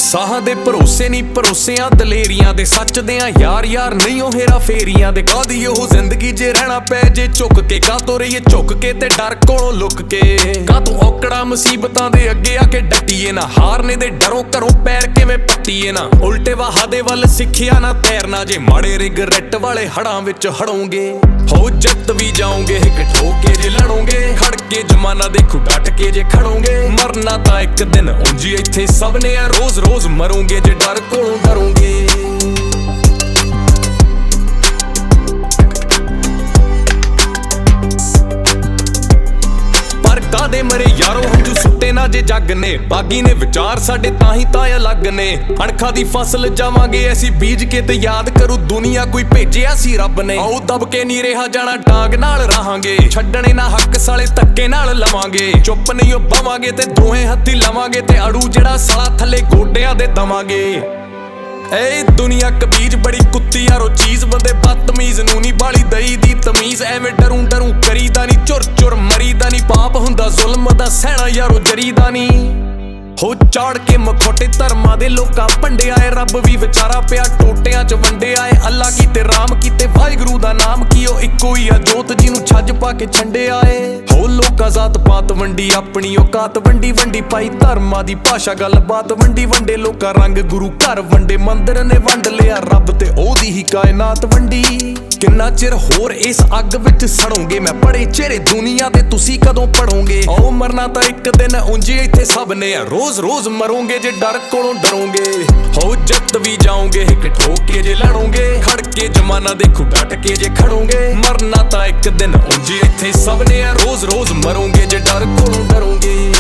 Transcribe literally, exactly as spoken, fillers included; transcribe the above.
ਸਾਹਾਂ ਦੇ ਭਰੋਸੇ ਨਹੀਂ ਭਰੋਸਿਆਂ ਦਲੇਰੀਆਂ ਦੇ, ਸੱਚ ਦਿਆਂ ਯਾਰ ਯਾਰ ਨਹੀਂ ਉਹ ਹੇਰਾ ਫੇਰੀਆਂ ਦੇ। ਕਾਦੀ ਉਹ ਜ਼ਿੰਦਗੀ ਜੇ ਰਹਿਣਾ ਪੈ ਜੇ ਝੁੱਕ ਕੇ, ਕਾਤੋਂ ਰਹੀਏ ਝੁੱਕ ਕੇ ਤੇ ਡਰ ਕੋਲੋਂ ਲੁੱਕ ਕੇ। ਕਾਤੋਂ ਔਕੜਾ ਮੁਸੀਬਤਾਂ ਦੇ ਅੱਗੇ ਆ ਕੇ ਡਟੀਏ ਨਾ, ਹਾਰਨੇ ਦੇ ਡਰੋਂ ਘਰੋਂ ਪੈਰ ਕਿਵੇਂ ਪੱਟੀਏ ਨਾ। ਉਲਟੇ ਵਾਹਾਂ ਦੇ ਵੱਲ ਸਿੱਖਿਆ ਨਾ ਤੈਰਨਾ, ਜੇ ਮਾੜੇ ਰਿਗਰੈਟ ਵਾਲੇ ਹੜਾਂ ਵਿੱਚ ਹੜੋਂਗੇ। ਹੋ ਜਿੱਤ ਵੀ ਜਾਓਗੇ ਹਿੱਕ ਠੋਕ ਕੇ ਜੇ ਲੜੋਗੇ, ਖੜ ਕੇ ਜ਼ਮਾਨਾ ਦੇਖੂ ਡਟ ਕੇ ਜੇ ਖੜੋਗੇ। ਮਰਨਾ ਤਾਂ ਇੱਕ ਦਿਨ ਉਂਝ ਇੱਥੇ ਸਭ ਨੇ ਆ, ਰੋਜ਼ ਰੋਜ਼ ਮਰੋਂਗੇ ਜੇ ਡਰ ਕੋਲੋਂ ਡਰੋਂਗੇ। ਕਾਦੇ ਮਰੇ ਯਾਰੋ ਹੰਝੂ ਸੁੱਟੇ ਨਾ ਜੇ ਜੱਗ ਨੇ, ਬਾਗੀ ਨੇ ਵਿਚਾਰ ਸਾਡੇ ਤਾਂ ਹੀ ਤਾਂ ਅਲੱਗ ਨੇ। ਅਣਖਾਂ ਦੀ ਫਸਲ ਜਾਵਾਂਗੇ ਐਸੀ ਬੀਜ ਕੇ, ਤੇ ਯਾਦ ਕਰੂ ਦੁਨੀਆ ਕੋਈ ਭੇਜਿਆ ਸੀ ਰੱਬ ਨੇ। ਆਓ ਦਬ ਕੇ ਨਹੀਂ ਰਿਹਾ ਜਾਣਾ ਡਾਂਗ ਨਾਲ ਰਹਾਂਗੇ, ਛੱਡਣੇ ਨਾ ਹੱਕ ਸਾਲੇ ਧੱਕੇ ਨਾਲ ਲਵਾਂਗੇ। ਚੁੱਪ ਨਹੀਂ ਉਹ ਬਵਾਂਗੇ ਤੇ ਦੋਹੇ ਹੱਥੀ ਲਵਾਂਗੇ, ਤੇ ਅੜੂ ਜਿਹੜਾ ਸਾਲਾ ਥੱਲੇ ਗੋਡਿਆਂ ਦੇ ਦਵਾਂਗੇ। ਏ ਦੁਨੀਆ ਕਬੀਜ ਬੜੀ ਕੁੱਤੀ ਯਾਰੋ ਚੀਜ਼, ਬੰਦੇ ਬਦਤਮੀਜ਼ ਨੂੰ ਨਹੀਂ ਬਾਲੀ ਦਈ ਦੀ ਤਮੀਜ਼। ਐਵੇਂ ਡਰੂ ਡਰੂ ਕਰੀਦਾ ਨਹੀਂ, ਚੁਰ ਚੁਰ ਮਰੀਦਾ ਨਹੀਂ, ਪਾਪ ਹੁੰਦਾ ਜ਼ੁਲਮ ਦਾ ਸਹਿਣਾ ਯਾਰੋ ਜਰੀਦਾ ਨਹੀਂ। ਹੋ ਚਾੜ ਕੇ ਮਖੌਟੇ ਧਰਮਾਂ ਦੇ ਲੋਕਾਂ ਭੰਡਿਆ ਏ, ਰੱਬ ਵੀ ਵਿਚਾਰਾ ਪਿਆ ਟੋਟਿਆਂ ਚ ਵੰਡਿਆ ਏ। ਅੱਲਾ ਕੀਤੇ ਰਾਮ ਕੀਤੇ ਵਾਹਿਗੁਰੂ ਦਾ ਨਾਮ ਕੀ, ਉਹ ਇੱਕੋ ਹੀ ਆ ਜੋਤ ਜਿਹਨੂੰ ਛੱਜ ਪਾ ਕੇ ਛੰਡਿਆ ਏ। ਹੋ ਲੋਕਾਂ ਜ਼ਾਤ ਪਾਤ ਵੰਡੀ, ਆਪਣੀ ਔਕਾਤ ਵੰਡੀ ਵੰਡੀ ਪਾਈ ਧਰਮਾਂ ਦੀ ਭਾਸ਼ਾ ਗੱਲਬਾਤ ਵੰਡੀ ਵੰਡੇ। ਲੋਕਾਂ ਰੰਗ ਗੁਰੂ ਘਰ ਵੰਡੇ, ਮੰਦਰ ਨੇ ਵੰਡ ਲਿਆ ਰੱਬ ਤੇ ਉਹਦੀ ਹੀ ਕਾਇਨਾਤ ਵੰਡੀ। ਕਿੰਨਾ ਚਿਰ ਹੋਰ ਇਸ ਅੱਗ ਵਿੱਚ ਸੜੋਂਗੇ, ਮੈਂ ਪੜੇ ਚਿਹਰੇ ਦੁਨੀਆ ਦੇ ਤੁਸੀਂ ਕਦੋਂ ਪੜੋਂਗੇ। ਆਓ ਮਰਨਾ ਤਾਂ ਇੱਕ ਦਿਨ ਉਂਝ ਇੱਥੇ ਸਭ ਨੇ ਆ, ਰੋਜ਼ ਰੋਜ਼ ਮਰੋਂਗੇ ਜੇ ਡਰ ਕੋਲੋਂ ਡਰੋਂਗੇ। ਹੋ ਜਿੱਤ ਵੀ ਜਾਓਗੇ ਹਿੱਕ ਠੋਕ ਕੇ ਜੇ ਲੜੋਗੇ, ਖੜ ਕੇ ਜ਼ਮਾਨਾ ਦੇਖੂ ਡਟ ਕੇ ਜੇ ਖੜੋਗੇ। ਮਰਨਾ ਤਾਂ ਇੱਕ ਦਿਨ ਉਂਝ ਇੱਥੇ ਸਭ ਨੇ ਆ, ਰੋਜ਼ ਰੋਜ਼ ਮਰੋਂਗੇ ਜੇ ਡਰ ਕੋਲੋਂ ਡਰੋਂਗੇ।